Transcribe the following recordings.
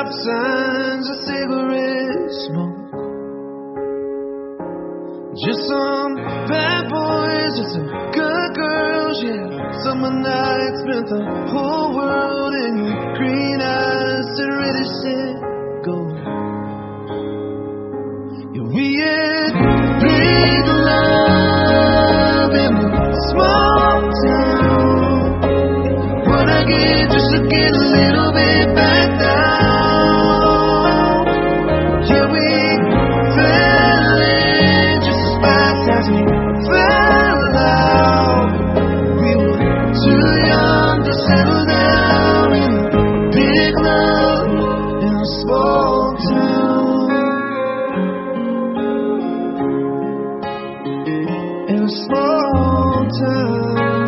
signs of cigarette smoke. Just some bad boys and some good girls, yeah. Summer nights meant the whole world, and your green eyes said ready, set, go. Yeah, we had big love in a small town. What I get just to get a little bit back down. Yeah, we fell in just as fast as we fell out. We were too young to settle down in big love in a small town. In a small town.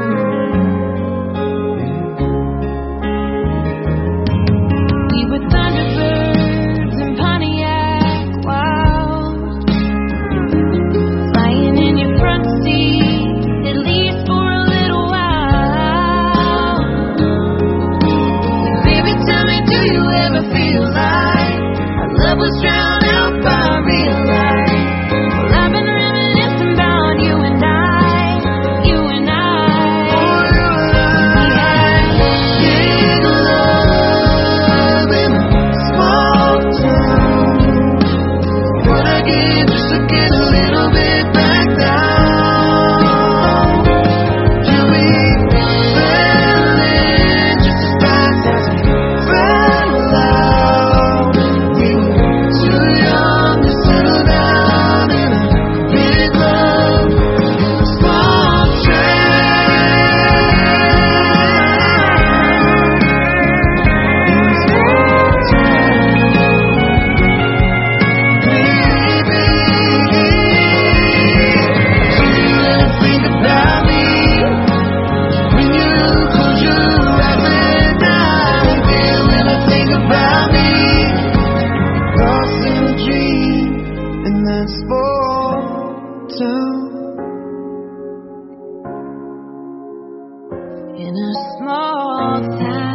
We were thunderbirds in Pontiac wild, flying in your front seat, at least for a little while. Baby, tell me, do you ever feel like our love was drowned out by real life? Well, I've been reminiscing about you and I. We had Big love in a small town. What I get just to get a little bit back down. Yeah, we fell in just as fast as we fell out. We were too young to settle down in a big love in a small Think about me when you close your eyes at night. When I think about me, lost in a dream in that small town. in a small town.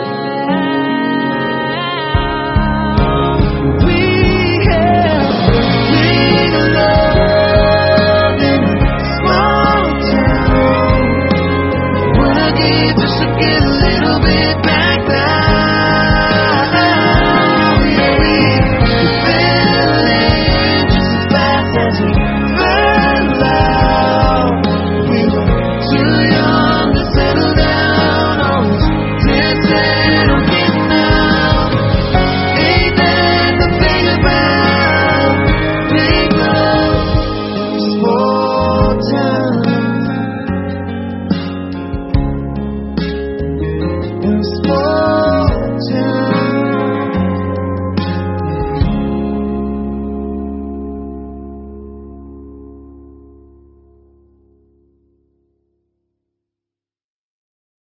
We have big love in a small town. What I get just to get a little bit back down. Yeah, we fell in just as fast as we fell out.